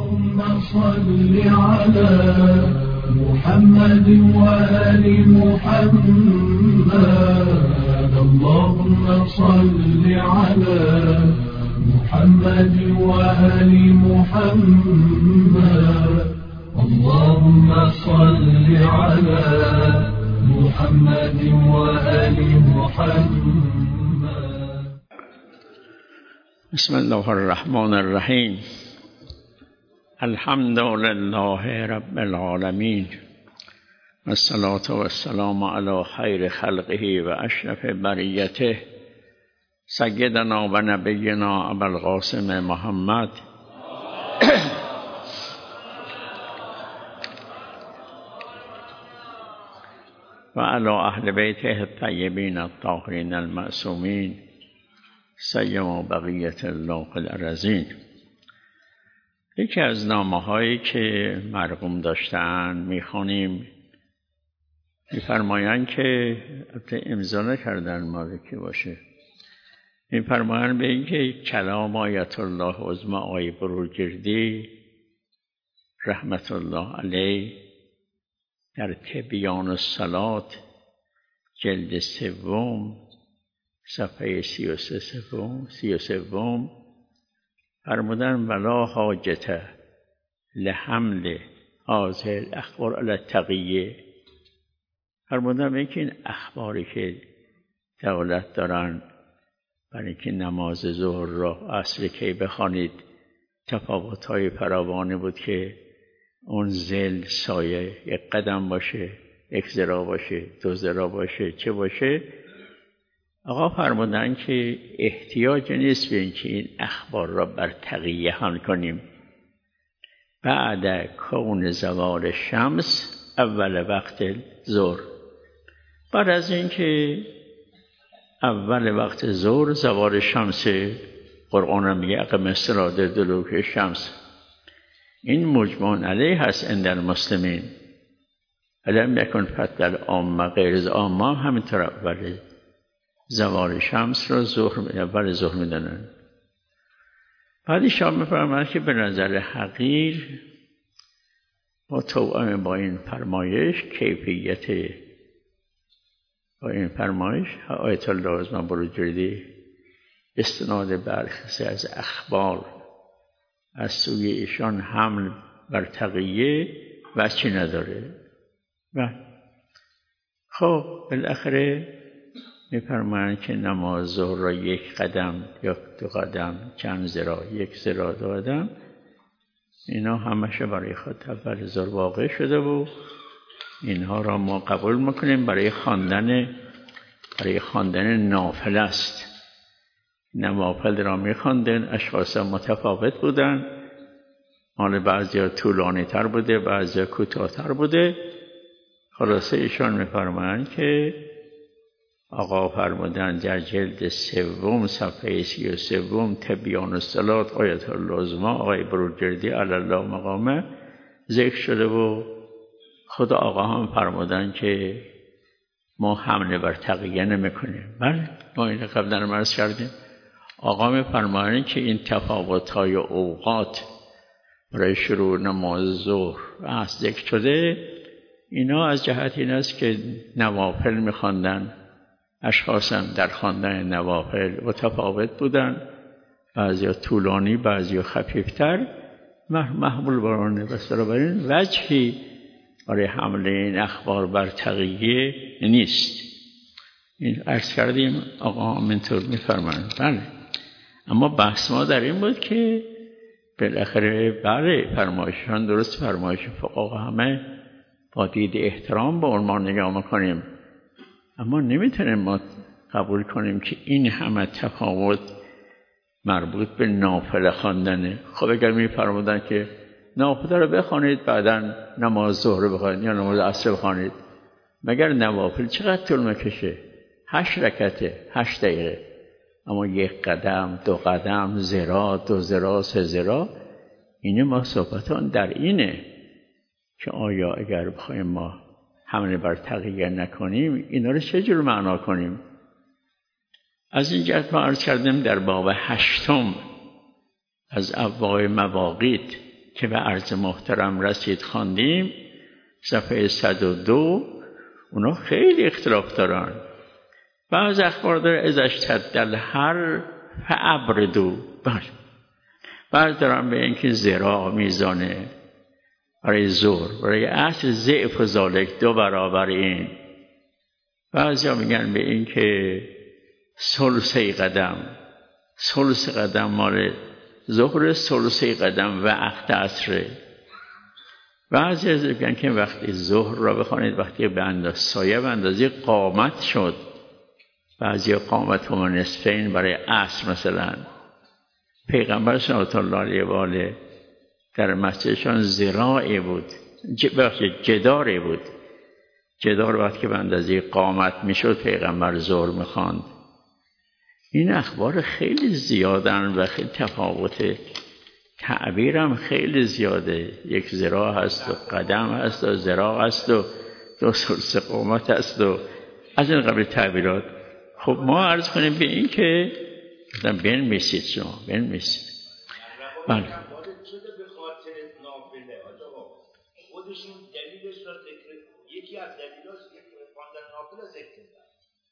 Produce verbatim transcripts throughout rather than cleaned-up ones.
اللهم صل على محمد وآل محمد اللهم صل على محمد وآل محمد اللهم صل على محمد وآل محمد. بسم الله الرحمن الرحیم. الحمد لله رب العالمین والصلاة والسلام علی خیر خلقه و اشرف بریته سیدنا و نبینا ابوالقاسم محمد و علی اهل بیته الطیبین الطاهرین المعصومین سیما بقیت الله فی الارضین. یکی از نامه‌هایی که مرحوم داشتن میخوانیم، میفرمایند که البته امضا نکردن مالکی باشه، میفرمایند به اینکه کلام آیت الله عظمی آقای بروجردی رحمت الله علیه در تبیان الصلات جلد سوم صفحه سی و سه سوم سی و سوم فرمودن ولا حاجت لحمل هذه الاخبار علی التقیه. فرمودن اینکه این اخباری که دولت دارن برای اینکه نماز ظهر را عصر کی بخوانید تفاوت‌های فراوانی بود که اون زل سایه یک قدم باشه، یک ذراع باشه، دو ذراع باشه، چه باشه. آقا فرمودن که احتیاج نیست به اینکه این اخبار را بر تقیه خوان کنیم. بعد کون زوال شمس اول وقت ظهر، بعد از اینکه اول وقت ظهر زوال شمس، قرآن میگه اقم الصلاة لدلوک شمس، این مجمع علیه هست عند المسلمین. علم یکن فتل عامه غیر از عامه همینطور اول زوال شمس را ظهر اول ظهر میدانند. بعد ایشان میفرماید که به نظر حقیر با توأم با این فرمایش کیفیت با این فرمایش آیت الله عظمی بروجردی استناد برخی از اخبار از سوی ایشان حمل بر تقیه وجهی نداره. و خب بالاخره می‌فرمایند که نماز ظهر را یک قدم یا دو قدم، چند ذراع، یک ذراع، دو قدم، اینا همش برای خود اول ظهر واقع شده و اینها را ما قبول میکنیم برای خواندن برای خواندن نافله است. نوافل را میخواندن، اشخاص متفاوت بودن، مال بعضی طولانی تر بوده، بعضی کوتاه تر بوده. خلاصه ایشان میفرمایند که آقا فرمودن در جلد سوم صفحه سی و سوم تبیان الصلات آیت الله عظمی آقای بروجردی علی الله مقامه ذکر شده و خود آقا هم فرمودن که ما حمله بر تقیه نمیکنیم. بله ما این قبلا مرز کردیم. آقا میفرمایند که این تفاوت‌های اوقات برای شروع نماز ظهر از ذکر شده، اینا از جهت این است که نوافل میخواندن، اشخاص هم در خواندن نوافل متفاوت بودن، بعضی طولانی بعضی خفیفتر، محمول برانه. بس بنابراین وجهی برای حمل این اخبار بر تقیه نیست. این عرض کردیم آقا همینطور میفرمایند. بله اما بحث ما در این بود که بالاخره بله فرمایشان درست، فرمایش فقها همه با دید احترام به اون ما نگاه میکنیم، اما نمیتونیم ما قبول کنیم که این همه تفاوت مربوط به نافله خواندنه. خب اگر میفرمودن که نافله رو بخوانید بعداً نماز ظهر بخوانید یا نماز عصر بخوانید، مگر نوافل چقدر طول میکشه؟ هشت رکعته، هشت دقیقه. اما یک قدم، دو قدم، ذراع، دو ذراع، سه ذراع، این ما صحبتان در اینه که آیا اگر بخوایم ما حمله بر تقیه نکنیم اینا رو چجور معنا کنیم؟ از این جهت ما عرض کردیم در باب هشتم از ابواب مواقیت که به عرض محترم رسید خواندیم صفحه صد و دو، اونا خیلی اختلاف دارن. بعض اخبار داره ازش تدل هر فابردو، بعض دارن به اینکه ذراع میزانه برای زور، برای اصل ضعف و ذالک دو برابر این. بعضی ها میگن به اینکه ثلثی قدم، ثلث قدم مال ظهر، ثلثی قدم وقت عصره. بعضی از میگن که وقتی ظهر را بخوانید وقتی به اندازه سایه به اندازه قامت شد. بعضی قامت و نصفین برای عصر مثلا. پیغمبر صلی الله علیه و آله در مسجدشان ذراعی بود، بخشید جداری بود. جدار وقتی که به اندازه قامت میشد پیغمبر ظهر میخواند. این اخبار خیلی زیادن و خیلی تفاوت تعبیرم خیلی زیاده. یک ذراع هست و قدم هست و ذراع هست و دو ثلث قامت هست و از این قبیل تعبیرات. خب ما عرض کنیم به این که بنویسید شما بنویسید. بله. خودشون دلیلش را ذکر، یکی از دلیلاش که خواندن نافله ذکر کردن.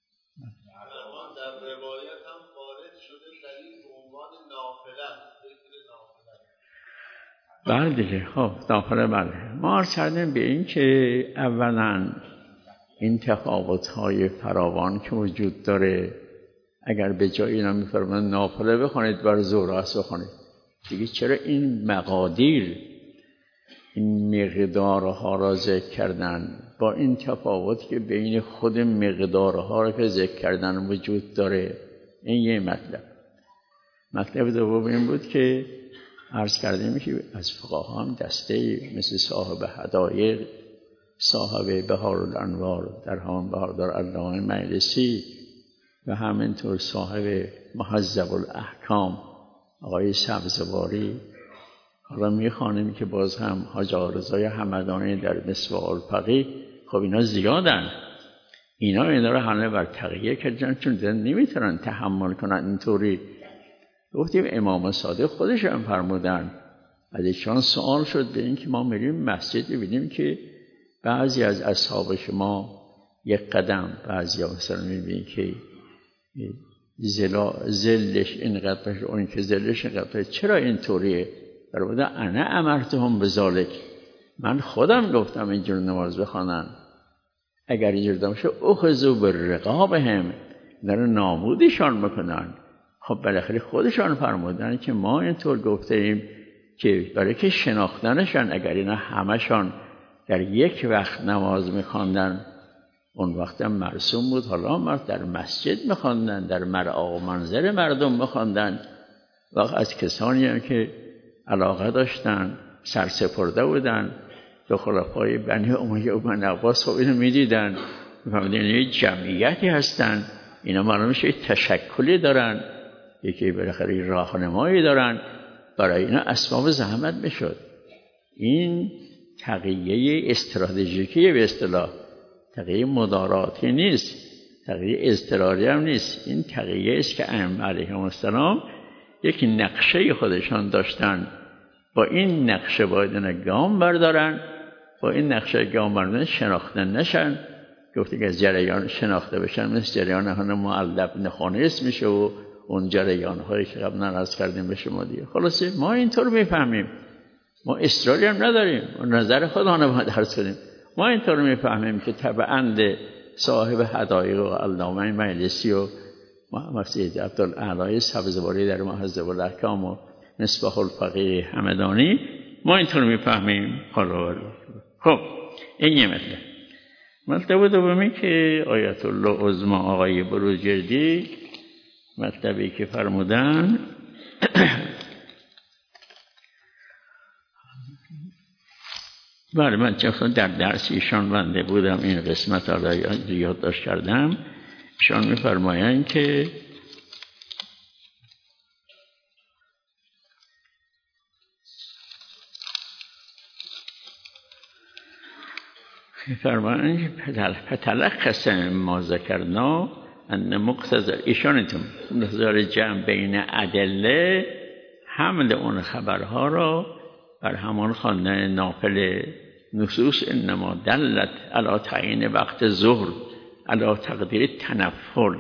در روایت هم وارد شده دلیل به عنوان نافله، ذکر نافله. بله دیگه. خب نافله بله. ما عرض کردیم به این که اولا این تفاوت‌های فراوان که وجود داره، اگر به جای اینا می‌فرمایند نافله بخونید بر ظهر عصر بخونید، دیگه چرا این مقادیر این مقدارها را ذکر کردن با این تفاوت که بین خود مقدارها را که ذکر کردن وجود داره؟ این یه مطلب. مطلب دوم این بود که عرض کردیم که از فقها هم دسته مثل صاحب هدایق، صاحب بهار الانوار در همان بهاردار علامه مجلسی و همینطور صاحب مهذب الاحکام آقای سبزواری، حالا میخوانیم که باز هم حاج آرزای همدانی در مصباح الفقیه، خب اینا زیادن. اینا اینا رو همه بر تقیه کردن چون نمیتونن تحمل کنن اینطوری. گفتیم امام صادق خودش هم فرمودن، از ایشان سوال شد به این که ما میریم مسجد ببینیم که بعضی از اصحاب شما یک قدم، بعضی ها مثلا میبینیم که زلش اینقدر باشه، اون که زلش اینقدر باشه، چرا اینطوریه؟ در بوده انا امرتهم بذالک، من خودم گفتم اینجور نماز بخوانن. اگر اینجور باشه اخذوا بالرقابهم، در نابودشان بکنن. خب بالاخره خودشان فرمودن که ما اینطور گفتیم که برای که شناختنشان، اگر اینا همشان در یک وقت نماز میخواندن اون وقت هم مرسوم بود، حالا مرد در مسجد میخواندن، در مرعا و منظر مردم میخواندن. و از کسانی هم که علاقه داشتن، سرسپرده بودن به خلفای بنی امیه و بنی عباس، خب اینو میدیدن، میفهمیدن این جمعیتی هستن، اینا معلومش یک تشکلی دارن، یکی بالاخره راهنمایی دارن، برای اینا اسباب زحمت میشد. این تقیه استراتژیکی به اصطلاح، تقیه مداراتی نیست، تقیه اضطراری هم نیست. این تقیه است که ائمه علیهم السلام یک نقشه خودشان داشتن، با این نقشه باید اینا گام بردارن، با این نقشه گام بردارن شناخته نشن. گفتی که از جریان شناخته بشن مثل جریان هنه معلب نخونیست میشه و اون جریان هایی که قبلا عرض کردیم به شما دیگه. خلاصه ما اینطور میفهمیم، ما اصراری هم نداریم، نظر خودمون باید عرض کنیم. ما اینطور میفهمیم که طبعاً صاحب هدایق و علامه مجلسی و محمد سید عبدالعلی سبزواری در مهذب الاحکام و مصباح الفقیه همدانی، ما اینطور میفهمیم. خب این یه مطلب. مطلب دومی که آیت الله عظما آقای بروجردی مطلبی که فرمودن بله، من چون در درس ایشان بنده بودم این قسمت را یادداشت کردم. ایشان می‌فرمایند که فرمایند فتلخص ما ذکرنا ان مقتضی ایشانتون نظر جمع بین ادله حمل اون خبرها را بر همان خواندن نافل نصوص انما دلت علی تعیین وقت ظهر علی تقدیر تنفل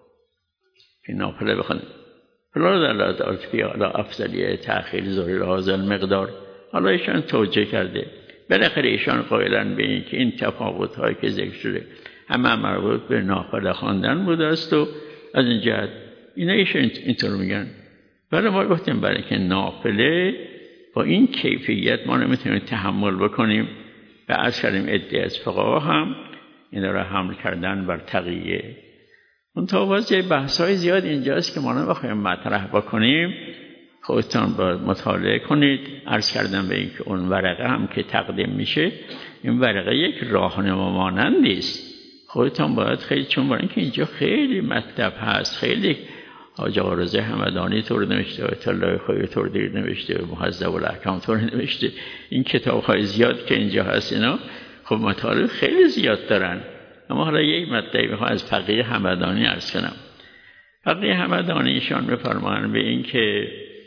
که نافله بخونید فلا دلالت فی علی افضلیه تأخیر ظهر هذا المقدار. حالا ایشان توجیه کرده بالاخره ایشان قائلن به این که این تفاوت هایی که ذکر شده همه مربوط به نافله خواندن بوده است و از این جهت اینا ایشان اینطور میگن. ولی ما گفتیم برای که نافله با این کیفیت ما نمیتونیم تحمل بکنیم و از کلیم ادعای از فقها هم اینا را حمل کردن بر تقیه. اون تا واضح بحث های زیاد اینجاست که ما نمیخوایم مطرح بکنیم، خودتان باید مطالعه کنید. عرض کردم به این که اون ورقه هم که تقدیم میشه این ورقه یک راهنما مانندی است. خودتان باید خیلی، چون برای اینکه اینجا خیلی مطلب هست، خیلی حاج آقا رضا همدانی طور نوشته، آیت الله خویی طور دیر نوشته، مهذب الاحکام طور نوشته، این کتاب های زیاد که اینجا هست اینا خب مطالب خیلی زیاد دارن. اما حالا یک مطلبی میخوام از فقیه همدانی عرض کنم. فقیه همدانی ایشان میفرمایند به این که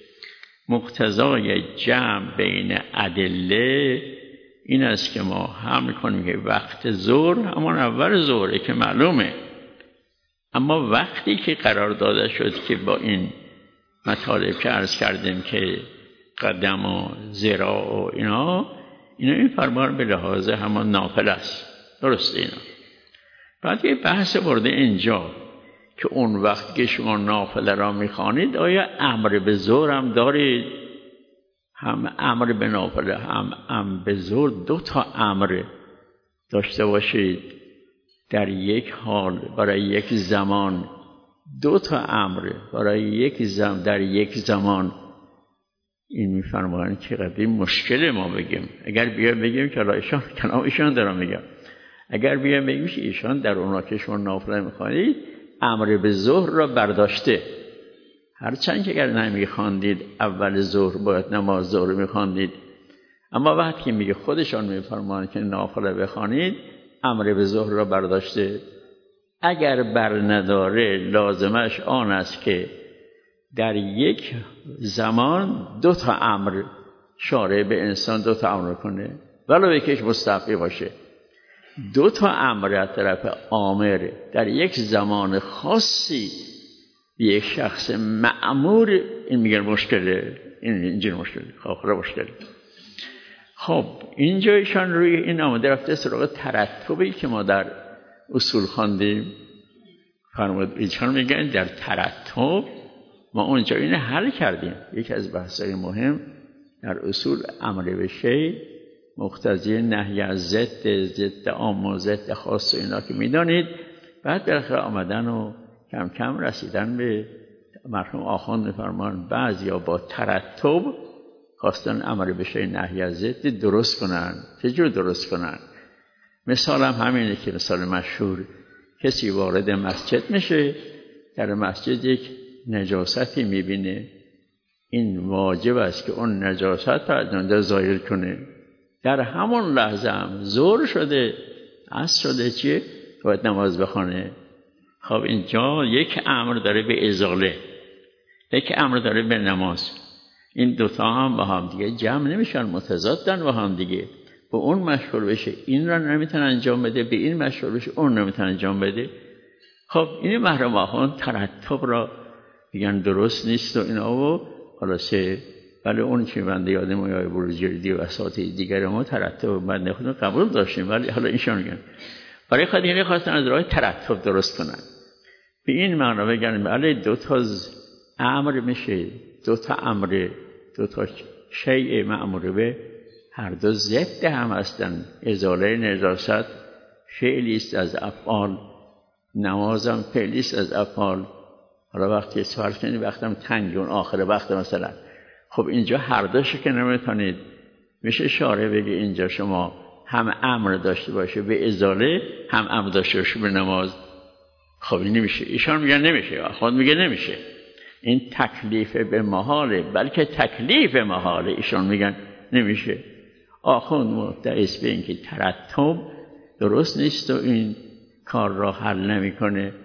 مقتضای جمع بین ادله این است که ما حمل کنیم که وقت ظهر همان اول ظهره که معلومه، اما وقتی که قرار داده شد که با این مطالب که عرض کردیم که قدم و ذراع و اینا اینا این فرمان به لحاظ همان نافل است. درسته اینا. بعد یه بحث برده اینجا که اون وقت که شما نافله را میخوانید آیا امر به ظهر هم دارید؟ هم امر به نافله هم امر به ظهر، دو تا امر داشته باشید در یک حال برای یک زمان، دو تا امر برای یک زمان در یک زمان. این میفرمایند که قدیم مشکل ما بگیم، اگر بیا بگیم که الله ایشان کلام ایشان دارم میگم، اگر بیا بگیم که ایشان در اونا که شما نافله میخوانید امر به ظهر را برداشته، هرچند که اگر نمیخواندید اول ظهر باید نماز ظهر میخواندید، اما وقتی میگه خودشان میفرمایند که نافله بخوانید امر به ظهر را برداشته. اگر بر نداره لازمش آن است که در یک زمان دو تا امر شارع به انسان دو تا امر کنه، ولو یکیش مستحقی باشه. دو تا امر از طرف آمر در یک زمان خاصی به یک شخص مأمور، این میگن مشکله، این اینجور مشکله، خاخره مشکله. خب اینجا ایشان روی این آمده رفته سراغ ترتبی که ما در اصول خواندیم. فرمود ایشان میگن در ترتب ما اونجا اینو حل کردیم. یکی از بحث‌های مهم در اصول امر به شیء مقتضی نهی از ضد، ضد عام و ضد خاص و اینا که میدانید. بعد بالاخره آمدن و کم کم رسیدن به مرحوم آخوند می‌فرمان بعضیا با ترتب خواستن امر به شیء نهی از ضد درست کنن. چجور درست کنن؟ مثال هم همینه که مثال مشهور، کسی وارد مسجد میشه، در مسجد یک نجاستی میبینه، این واجب است که اون نجاست را از اونجا زایل کنه. در همون لحظه هم ظهر شده، عصر شده، چیه؟ باید نماز بخونه. خب اینجا یک امر داره به ازاله، یک امر داره به نماز. این دوتا هم با هم دیگه جمع نمیشن، متضادن با هم دیگه. به اون مشغول بشه این را نمیتونه انجام بده، به این مشغول بشه اون نمیتونه انجام بده. خب این محرم آخوان ترتب را میگن درست نیست و اینا و خلاصه. ولی اون که بنده یادم آیه بروجردی و اساتید دیگر ما ترتب بنده خودم قبول داشتیم، ولی حالا اینشون میگن برای خودی خواستن از راه ترتب درست کنن. به این معنا بگن بله دو تا امر میشه، دو تا امر، دو تا شیء مأمور به، هر دو ضد هم هستن. ازاله نجاست فعلی است از افعال، نمازم فعلی است از افعال. حالا وقتی سوال کنید وقتم تنگ اون آخر وقت مثلا، خب اینجا هر دوش که نمیتونید، میشه شارع بگه اینجا شما هم امر داشته باشه به ازاله، هم امر داشته باشه به نماز. خب این نمیشه. ایشان میگن نمیشه، خود میگه نمیشه. این تکلیف به محاله، بلکه تکلیف محاله. ایشان میگن نمیشه. آخوند مدعی به این که ترتب درست نیست و این کار را حل نمیکنه.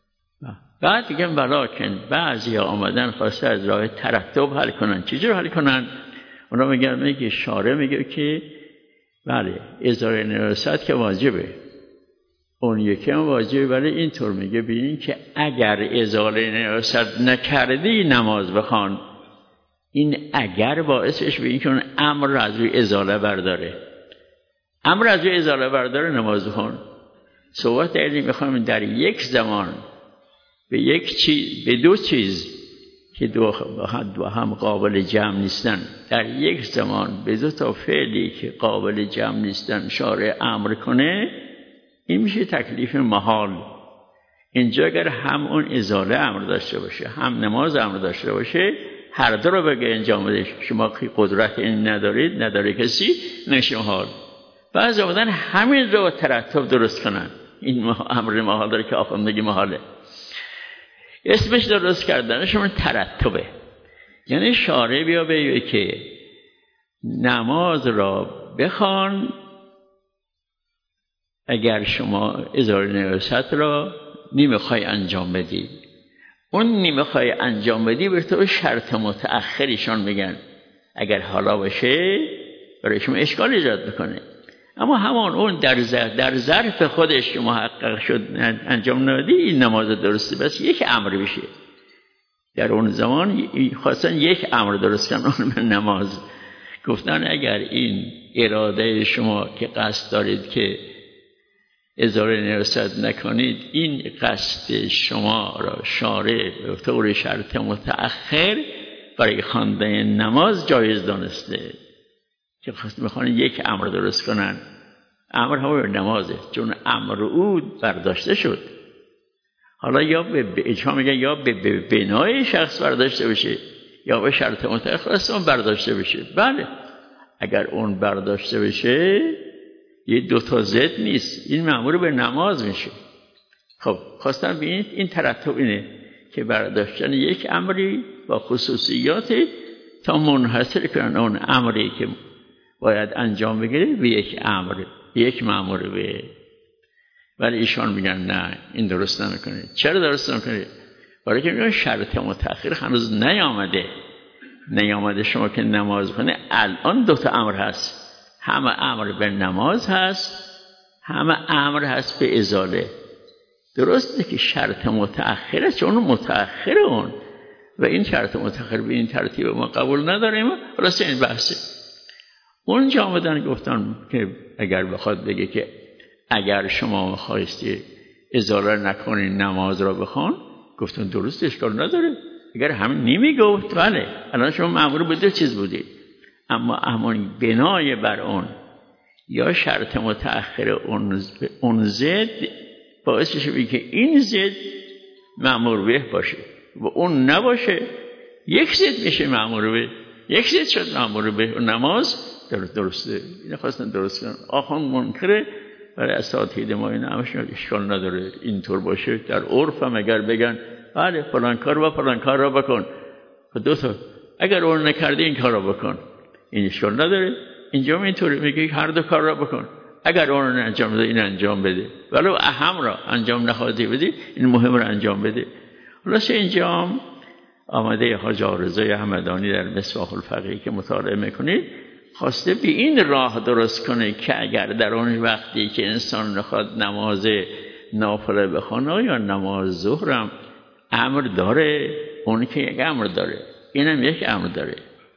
بعد دیگه ولیکن بعضی ها آمدن خواسته از راه ترتب حل کنن. چجور حل کنن؟ اونا میگن میگه شارع میگه که بله ازار نراست که واجبه، اون یکی هم واجبه، ولی اینطور میگه ببین که اگر ازار نراست نکردی نماز بخوان. این اگر باعثش به این که اون امر از روی ازاله برداره، امر از روی ازاله برداره نماز بخوان. صحبت داریم میخوایم در یک زمان به یک چیز، به دو چیز که دو دو هم قابل جمع نیستن، در یک زمان به دو تا فعلی که قابل جمع نیستن شارع امر کنه، این میشه تکلیف محال. اینجا اگر هم اون ازاله امر داشته باشه هم نماز امر داشته باشه، هر دو رو بگه انجام بده، شما که قدرت این ندارید، نداره کسی، نشه محال. بعضی آمدن همین رو ترتب درست کنن. این امر محال داره که آخوندگی محاله، اسمش درست کردنش من ترتبه. یعنی شارع بیا بگه که نماز را بخوان اگر شما ازار نراست را نمیخوای انجام بدی. اون نمیخوای انجام بدی به تو شرط متأخریشان میگن، اگر حالا باشه برای شما اشکال ایجاد میکنه. اما همان اون در ظرف در ظرف خودش که محقق شد انجام ندادی، این نماز درسته، بس یک امر بشه. در اون زمان خواستن یک امر درست کنن، اون به نماز. گفتن اگر این اراده شما که قصد دارید که ازار نراست نکنید، این قصد شما را شارع به طور شرط متأخر برای خواندن نماز جایز دانسته، که خواست میخوان یک امر درست کنن. امر همون نمازه، چون امر او برداشته شد. حالا یا به اجماع میگن یا به بنای شخص برداشته بشه یا به شرط متأخر اصلا برداشته بشه. بله اگر اون برداشته بشه یه دو تا ضد نیست، این مأمور به نماز میشه. خب خواستم ببینید این ترتب اینه که برداشتن یک امری با خصوصیات تا منحصر کنن اون امری که باید انجام بگیره به یک امر، یک مأمور به. ولی ایشان میگن نه این درست نمیکنه. چرا درست نمیکنه؟ برای که میگن شرط متأخر هنوز نیامده. نیامده شما که نماز کنه. الان دو تا امر هست، همه امر به نماز هست، همه امر هست به ازاله. درسته که شرط متأخره، چون متأخر اون و این شرط متأخر به این ترتیب ما قبول نداریم. راست این بحثه. اونجا آمدن گفتن که اگر بخواد بگه که اگر شما خواستی ازاله نکنین نماز را بخوان، گفتن درست، اشکال نداره. اگر همین نمیگفت بله الان شما مأمور به دو چیز بودید، اما همون بنای بر اون یا شرط متأخر اون اون زد باعث بشه که این زد مأمور به باشه و اون نباشه، یک زد میشه مأمور به، یک زد شد مأمور به. نماز درسته. این خواستن درست کنن. آخوان منکره، برای اساتید ما این همش اشکال نداره اینطور باشه. در عرف هم اگر بگن بله فلان کار و فلان کار را بکن، دو تا اگر اون نکردی این کار را بکن، این اشکال نداره. اینجا اینطوری میگه هر دو کار را بکن، اگر اون رو انجام بده این انجام بده، ولو اهم را انجام نخواهی بدی این مهم را انجام بده. خلاص اینجا آمده حاج آرزوی همدانی در مصباح الفقیه که مطالعه میکنید خواسته به این راه درست کنه که اگر در اون وقتی که انسان نخواد نماز نافله بخونه یا نماز ظهرم امر داره، اون که یک امر داره اینم یک امر داره.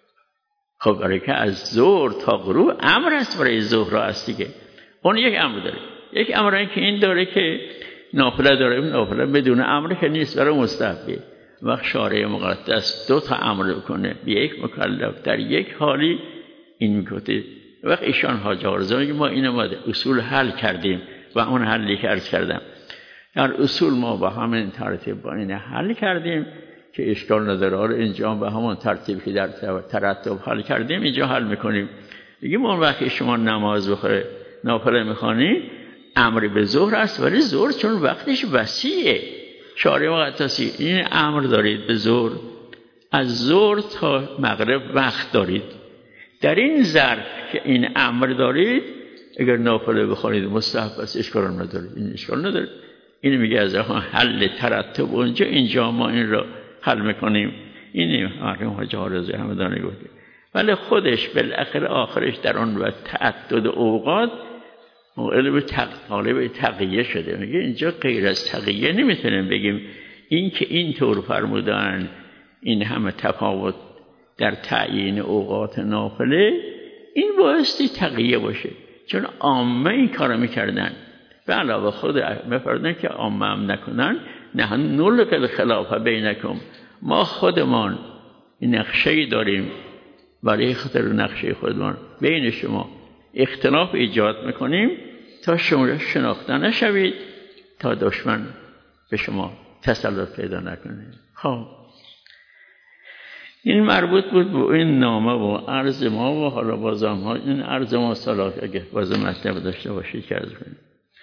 خب برای که از ظهر تا غروب امر هست، برای ظهر هست دیگه، اون یک امر داره. یک امر که این داره که نافله داره، نافله بدون امر که نیست، برای مستحبه. وقت شارع مقدس دو تا امر کنه به یک مکلف در یک حالی، این میگفته وقت ایشان حاج آرزوی ما این ما اصول حل کردیم و اون حلی که عرض کردم در اصول ما با همین ترتیب با این حل کردیم که اشکال نداره. حالا اینجا با همون ترتیب که در ترتیب حل کردیم اینجا حل میکنیم. میگیم اون وقتی شما نماز بخوره نافله میخوانی امر به ظهر است، ولی ظهر چون وقتش وسیعه، شارع مقدسی این امر دارید به ظهر، از ظهر تا مغرب وقت دارید. در این ظرف که این امر دارید اگر نافله بخوانید مستحب است، اشکال نداره. این اشکال نداره. این میگه از حل ترتب اونجا، اینجا ما این را حل میکنیم. این مرحوم حاج آرزوی همدانی گفته ولی خودش بالاخره آخرش در اون و تعدد اوقات مقابل طالب تقیه شده. میگه اینجا غیر از تقیه نمیتونیم بگیم این که این طور فرمودن این همه تفاوت در تعیین اوقات نافله این بایستی تقیه باشه، چون عامه این کارو میکردن و علاوه خود میفردن که عامه هم نکنن. نه نلقی الخلاف بینکم، ما خودمان این نقشه‌ای داریم برای خاطر نقشه خودمان بین شما اختلاف ایجاد میکنیم تا شما شناخته نشوید، تا دشمن به شما تسلط پیدا نکنه. خب این مربوط بود به این نامه و عرض ما و حالا بازم ها این عرض ما صلاح اگه بازم مطلب داشته باشید که عرض کنیم.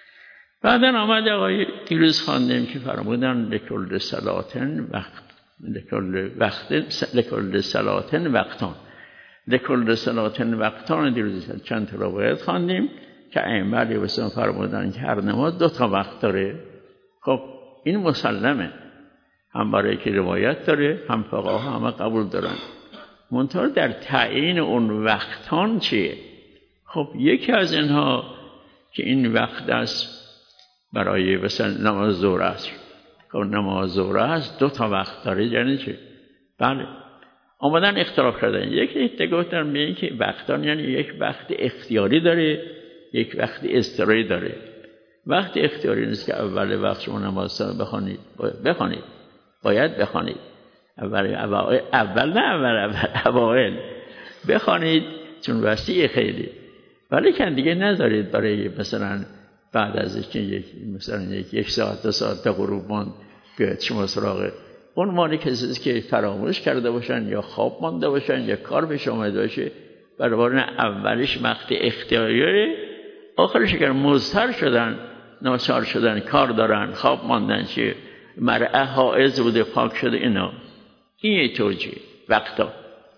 بعدا آمد آقای دیروز خواندیم که فرمودن لکل صلاتن وقت لکل وقت لکل صلاتن وقتان لکل صلاتن وقتان. دیروز چند تا روایت خواندیم که ائمه علیهم السلام فرمودن که هر نماز دو تا وقت داره. خب این مسلمه، هم برای که روایت داره هم فقها همه قبول دارن. منتها در تعیین اون وقتان چیه؟ خب یکی از اینها که این وقت است برای مثلا نماز ظهر است. خب نماز ظهر است دو تا وقت داره، یعنی چی؟ بله آمدن اختلاف کردن. یکی اتفاقا میگن که وقتان یعنی یک وقت اختیاری داره، یک وقت اضطراری داره. وقت اختیاری نیست که اول وقت شما نماز بخونید، بخونید باید بخونید اول اول اول نه اول اوائل بخونید چون وسیع خیلی، ولی که دیگه نذارید برای مثلا بعد از یک مثلا یک, یک ساعت دو ساعت تا غروب ماند که شما سراغ اون مالی کسی که فراموش کرده باشن یا خواب مانده باشن یا کار پیش اومده باشه، برای اولش وقت اختیاریه، آخرش اگر مضطر شدن ناچار شدن کار دارن خواب ماندن چه مرعه حائض بوده پاک شده، اینا این توجیه وقتا.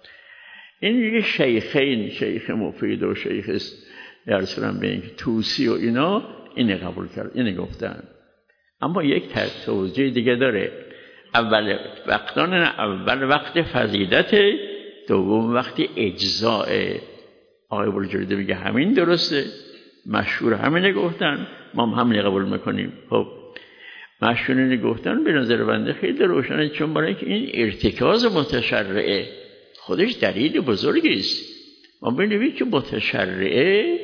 این یه شیخین شیخ مفید و شیخ در سرم به این توسی و اینا اینه قبول کرد، اینه گفتن. اما یک توجیه دیگه داره. اول وقتان اول وقت فضیلت، دوم وقت اجزاء. آقای بلجوری میگه همین درسته، مشهور همینه گفتن، ما هم همینه قبول میکنیم. خب مشهورینه گفتن به نظر بنده خیلی روشنه، چون برای که این ارتکاز متشرعه خودش دلیل بزرگی است. ما ببینیم که متشرعه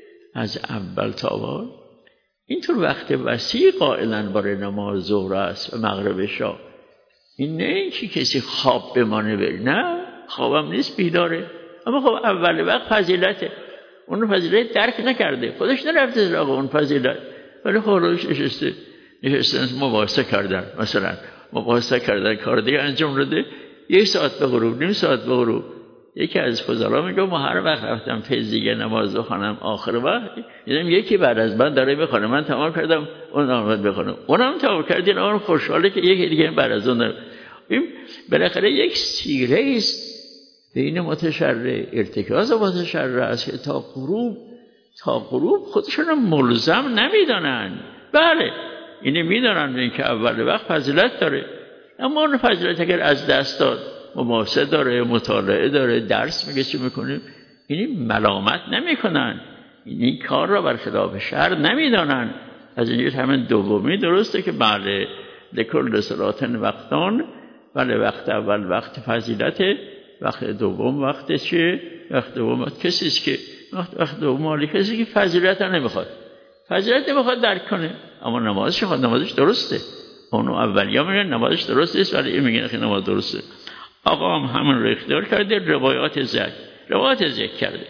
از اول تا آخر اینطور وقت وسیع قائلن برای نماز ظهر است و مغرب شاه. این نه اینکه کسی خواب بمانه بره، نه خوابم نیست بیداره، اما خب اول وقت فضیلته، اون فضیلت درک نکرده، خودش نرفته سراغ اون فضیلت، ولی خودش نشسته نشسته مباحثه کردن، مثلا مباحثه کردن کار دیگه انجام داده، یک ساعت به غروب نیم ساعت به غروب. یکی از فضلا میگه ما هر وقت رفتم فیض دیگه نماز بخونم آخر وقت دیدم یکی بعد از من داره بخونه، من تمام کردم اون آمد بخونه، اونم تمام کردین، اون خوشحاله که یکی دیگه بعد از اون داره. این بالاخره یک سیره است بین متشرع، ارتکاز متشرع است که تا غروب تا غروب خودشون ملزم نمیدانن. بله اینه میدانن این که اول وقت فضیلت داره، اما اون فضیلت اگر از دست داد، مباحثه داره، مطالعه داره، درس میگه چی میکنیم، یعنی ملامت نمیکنن، این کار را برخلاف شرع نمیدانن. از اینجور همین دومی درسته که بله لکل صلاتن وقتان، ولی وقت اول وقت فضیلته، وقت دوم وقت چیه؟ وقت دوم وقت کسی است که وقت وقت دوم مالی کسی که فضیلت نمیخواد، فضیلت نمیخواد درک کنه، اما نمازش خود نمازش درسته. اونو اولیا میگن نمازش درسته است، ولی این میگن که نماز درسته. آقا هم همون رو اختیار کرده، روایات ذکر روایات ذکر کرده.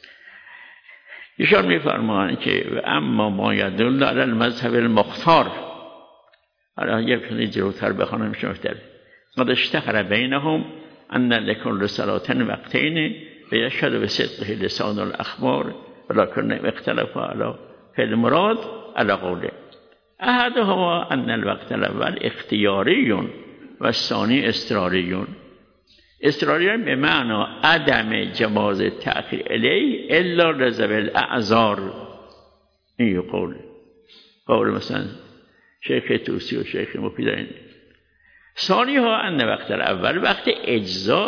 ایشان میفرمایند که اما ما یدل علی المذهب المختار، حالا یک خیلی جلوتر بخونم شمفتر قد اشتهر بینهم ان لکل صلاتن وقتین و یشهد بصدقه لسان الاخبار ولکن اختلفوا علی فعل مراد علی قوله احدهما ان الوقت الاول اختیاری و الثانی اضطراری. اضطراری به معنی عدم جواز تأخیر الیه الا لذوی الاعذار. این قول قول مثلا شیخ توسی و شیخ مفید. ثانی ها ان وقت الاول وقت اجزا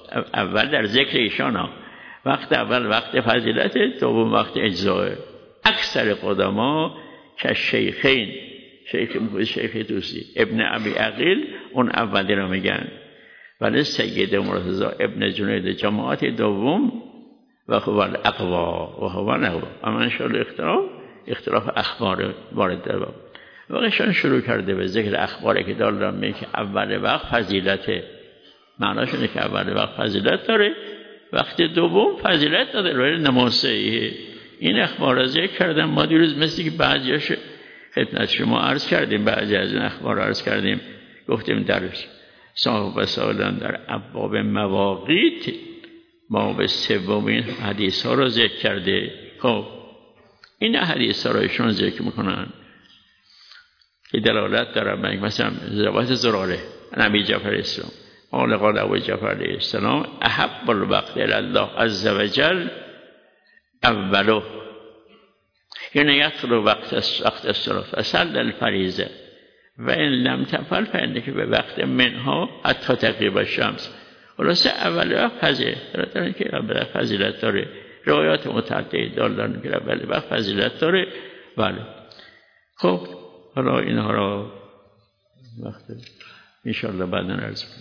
اول در ذکر ایشان ها، وقت اول وقت فضیلت، دوم وقت اجزاه. اکثر قدما که شیخین، شیخ مخوض شیخ توسی ابن ابی عقیل اون اولی را میگن، ولی سید مرتضی ابن جنید جماعت دوم و هو الاقوا و هو نهو اما انشاءالله اختلاف اختلاف اخبار وارد در باب. واقعشان شروع کرده به ذکر اخباری که دارم میگه که اول وقت فضیلته، معناش اینه که اول وقت فضیلت داره، وقت دوم فضیلت داره، ولی نماسه. این اخبار را ذکر کردم. ما دیروز مثل که بعضیاش خدمت شما عرض کردیم، بعضی از این اخبار را عرض کردیم، گفتیم در صاحب سالان در ابواب مواقیت ما به سومین حدیث ها را ذکر کرده. خب این حدیث ها را ایشون ذکر میکنن که دلالت دارن، مثلا روایت زراره نبی جعفر اسلام قال قال ابو جعفر علیه السلام احب الوقت الی الله عز وجل اولو، یعنی یدخل وقت وقت الصلاة فصلی الفریضه و ان لم تفعل فانک به وقت منها حتی تغیب الشمس. خلاصه اول وقت فضیلت داره که اول فضیلت داره، روایات متعددی دارن که اول وقت فضیلت داره. بله خب حالا اینها را وقت انشاءالله بعدا عرض کنم.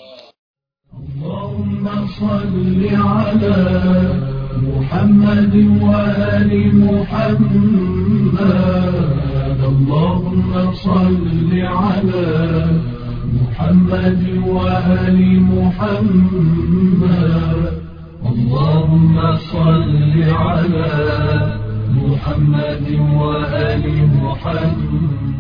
اللهم صل على محمد وآل محمد. اللهم صل على محمد وآل محمد. اللهم صل على محمد وآل محمد.